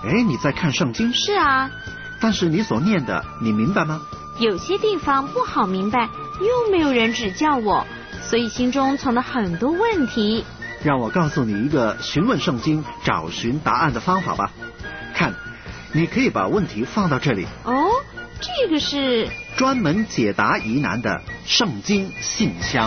哎，你在看圣经？ 是啊。 但是你所念的，你明白吗？ 有些地方不好明白，又没有人指教我，所以心中存了很多问题。 让我告诉你一个询问圣经、找寻答案的方法吧。看，你可以把问题放到这里。 哦，这个是专门解答疑难的圣经信箱。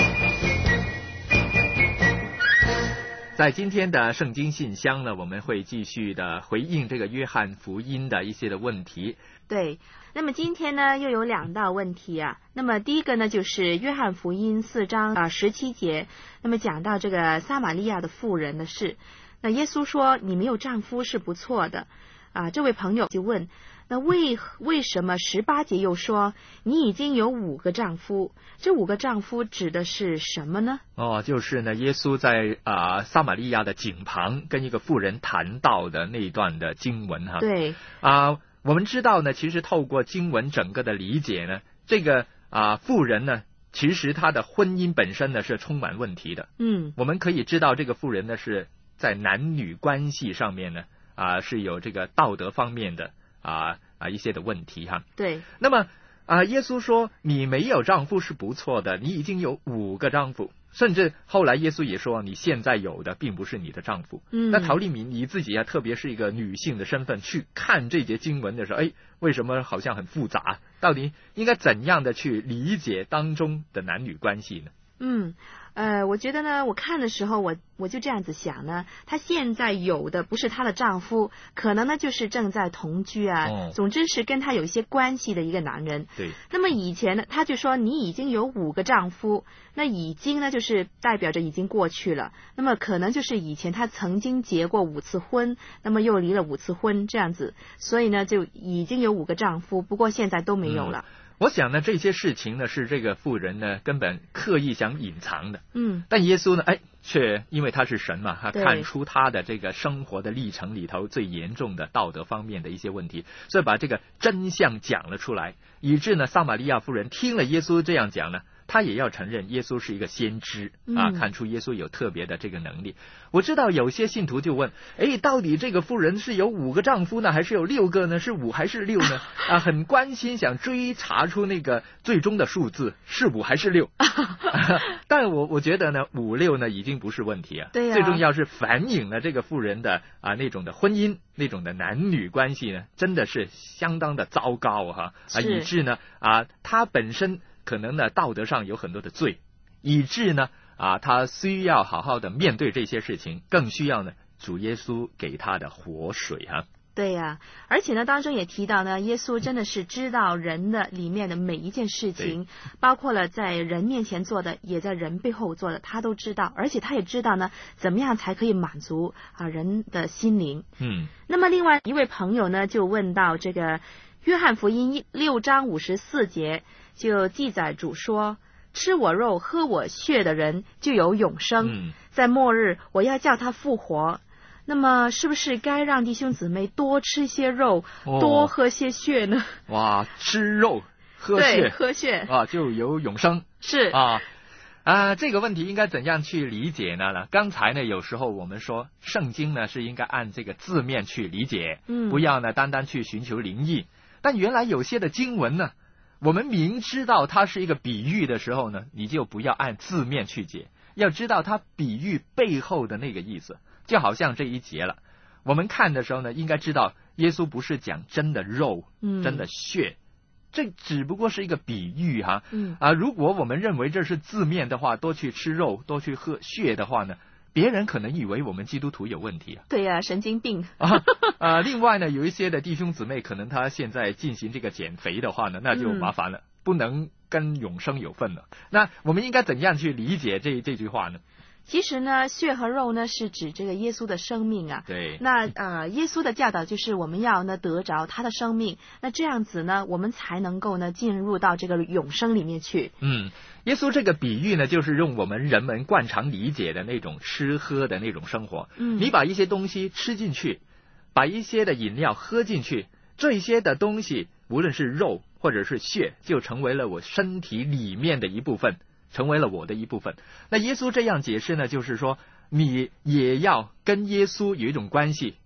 在今天的圣经信箱呢，我们会继续的回应这个约翰福音的一些的问题。 对，那么今天呢又有2道问题啊。那么第一个呢就是约翰福音4章17节，那么讲到这个撒玛利亚的妇人的事。那耶稣说你没有丈夫是不错的啊。这位朋友就问，那为什么18节又说你已经有5个丈夫？这5个丈夫指的是什么呢？ 就是呢，耶稣在撒玛利亚的井旁跟一个妇人谈到的那一段的经文哈。 对我们知道呢，其实透过经文整个的理解呢，这个妇人呢，其实她的婚姻本身呢是充满问题的。我们可以知道这个妇人呢是在男女关系上面呢是有这个道德方面的一些的问题哈。 对。 那么耶稣说你没有丈夫是不错的，你已经有5个丈夫，甚至后来耶稣也说你现在有的并不是你的丈夫。那陶丽敏你自己特别是一个女性的身份去看这节经文的时候，为什么好像很复杂？到底应该怎样的去理解当中的男女关系呢？ 我觉得呢，我看的时候我就这样子想呢，她现在有的不是她的丈夫，可能呢就是正在同居总之是跟她有一些关系的一个男人。 对。 那么以前呢，她就说你已经有5个丈夫，那已经呢就是代表着已经过去了，那么可能就是以前她曾经结过5次婚，那么又离了5次婚这样子，所以呢就已经有5个丈夫，不过现在都没有了。 我想呢，这些事情呢是这个妇人呢根本刻意想隐藏的。但耶稣呢，却因为他是神嘛，他看出他的这个生活的历程里头最严重的道德方面的一些问题，所以把这个真相讲了出来，以致呢撒玛利亚妇人听了耶稣这样讲呢，他也要承认耶稣是一个先知看出耶稣有特别的这个能力。我知道有些信徒就问，到底这个妇人是有5个丈夫呢，还是有6个呢？是5还是6呢？很关心，想追查出那个最终的数字是5还是6。但我觉得呢，5、6呢已经不是问题啊。 对啊。 最重要是反映了这个妇人的那种的婚姻，那种的男女关系呢，真的是相当的糟糕以致呢她本身可能呢道德上有很多的罪，以致呢他需要好好的面对这些事情，更需要呢主耶稣给他的活水对呀，而且呢当中也提到呢，耶稣真的是知道人的里面的每一件事情，包括了在人面前做的，也在人背后做的，他都知道，而且他也知道呢怎么样才可以满足人的心灵。那么另外一位朋友呢就问到这个约翰福音6章54节就记载主说，吃我肉喝我血的人就有永生，在末日我要叫他复活。那么是不是该让弟兄姊妹多吃些肉，多喝些血呢？ 哇，吃肉喝血， 对，喝血就有永生。 是这个问题应该怎样去理解呢？刚才呢有时候我们说圣经呢是应该按这个字面去理解，不要呢单单去寻求灵意。但原来有些的经文呢，我们明知道它是一个比喻的时候呢，你就不要按字面去解，要知道它比喻背后的那个意思。就好像这一节了，我们看的时候呢，应该知道耶稣不是讲真的肉，真的血，这只不过是一个比喻如果我们认为这是字面的话，多去吃肉，多去喝血的话呢，别人可能以为我们基督徒有问题对呀，神经病另外呢，有一些的弟兄姊妹可能他现在进行这个减肥的话呢，那就麻烦了，不能跟永生有份了。那我们应该怎样去理解这句话呢？ 其实呢，血和肉呢是指这个耶稣的生命对。 那耶稣的教导就是我们要呢得着他的生命，那这样子呢，我们才能够呢进入到这个永生里面去。 耶稣这个比喻呢，就是用我们人们惯常理解的那种吃喝的那种生活。你把一些东西吃进去，把一些的饮料喝进去，这些的东西无论是肉或者是血，就成为了我身体里面的一部分，成为了我的一部分。那耶稣这样解释呢，就是说你也要跟耶稣有一种关系，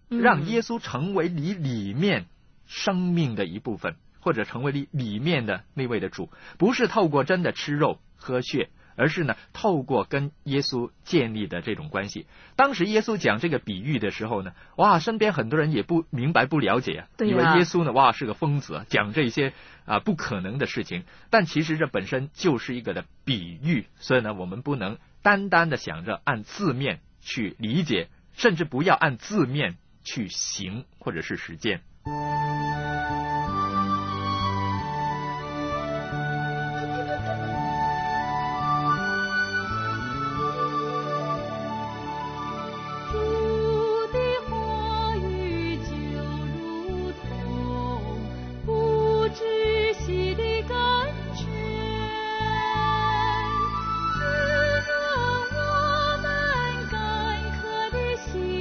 让耶稣成为你里面生命的一部分，或者成为你里面的那位的主，不是透过真的吃肉喝血，而是呢透过跟耶稣建立的这种关系。当时耶稣讲这个比喻的时候呢，哇，身边很多人也不明白不了解以为耶稣呢哇是个疯子，讲这些不可能的事情。但其实这本身就是一个的比喻，所以呢我们不能单单的想着按字面去理解，甚至不要按字面去行或者是实践。 心